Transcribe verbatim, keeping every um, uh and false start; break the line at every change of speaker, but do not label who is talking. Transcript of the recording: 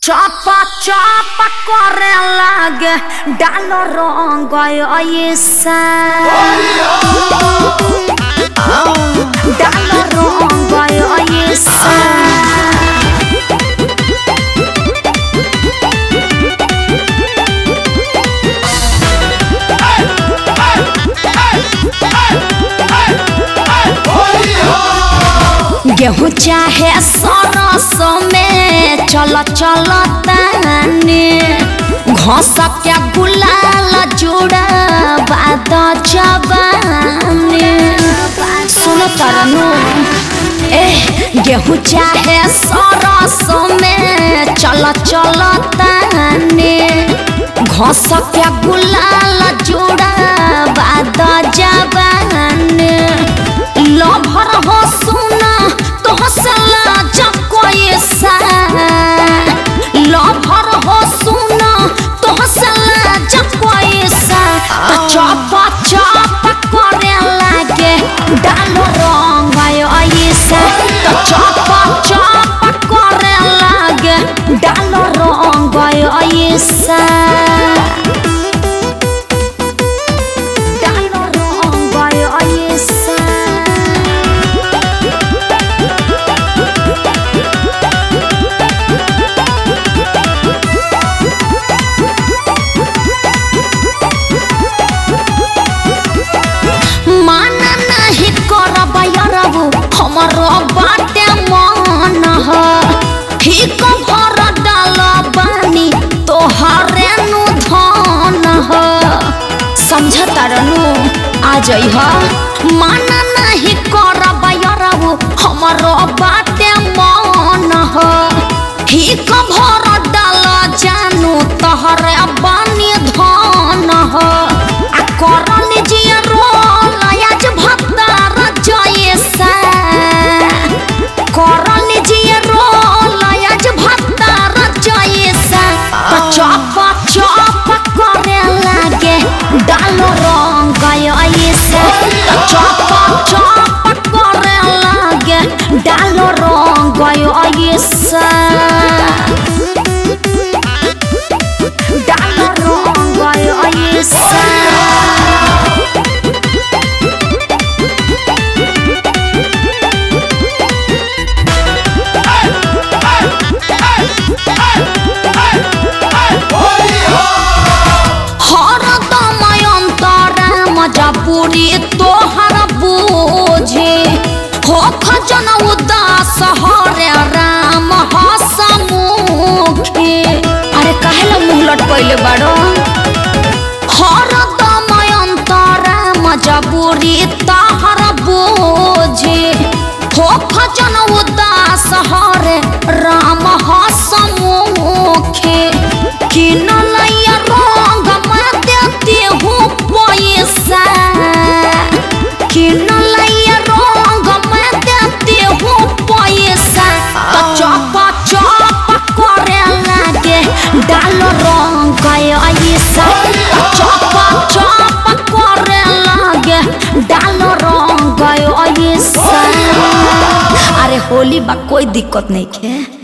चपा चपा करे लागे डाल रंग ऐसा डाल रंग ऐसा गेहूँ चाहे सरसों में चल चल ताने घास के गुलाल जुड़ा बात जबाने सुनो तरनु ए गेहूँ चाहे सरसों में चल चल ताने घास के गुलाल जुड़ा बात जबाने लभर हो सुना तो हसला जब कोई सा लभर हो सुना तो हसला जब कोई सा तो चपा चपा करे लागे डाल रंग ऐसा तो चपा चपा करे लागे डाल रंग ऐसा हमारो बाटे मन ठीक भर डाल बानी तोहरे नु धन समझता रनु आ जाइ मन नहीं करब यरबू हमारो बाटे मन ठीक भर डाल जानू तोहरे बानी धन आ करन जिया रोल आज भत्तार जैसा करन जिया रोल आज भत्तार जैसा तो चपा चपा करे लागे डाल रंग ऐसा तो चपा चपा करे लागे डाल रंग ऐसा डाल रंग ऐसा पूरी तोहर बूझे हो खजन उदास हरे राम हसमुखे अरे काहेला मुँह लटकैले बाड़ो हर दमय अंतरा मजबूरी तोहर बूझे हो खजन उदास हरे राम हसमुखे किनलैया रंग में देती हूँ पैसा किनलैया रंग में देती हूँ पैसा तो चपा चपा करे लागे डाल रंग ऐसा तो चपा चपा करे लागे डाल रंग ऐसा अरे होली बा कोई दिक्कत नहीं है।